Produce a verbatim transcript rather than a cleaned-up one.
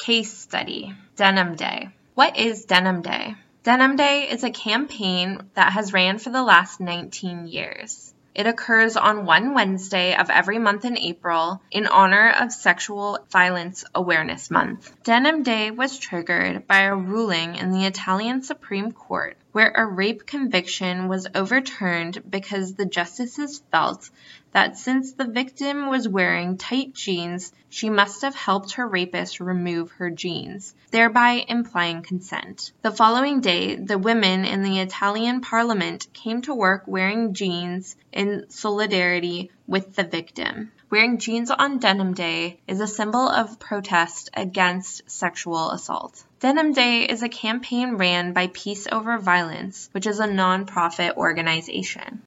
Case study, Denim Day. What is Denim Day? Denim Day is a campaign that has ran for the last nineteen years. It occurs on one Wednesday of every month in April in honor of Sexual Violence Awareness Month. Denim Day was triggered by a ruling in the Italian Supreme Court where a rape conviction was overturned because the justices felt that since the victim was wearing tight jeans, she must have helped her rapist remove her jeans, thereby implying consent. The following day, the women in the Italian parliament came to work wearing jeans in solidarity with the victim. Wearing jeans on Denim Day is a symbol of protest against sexual assault. Denim Day is a campaign ran by Peace Over Violence, which is a non-profit organization.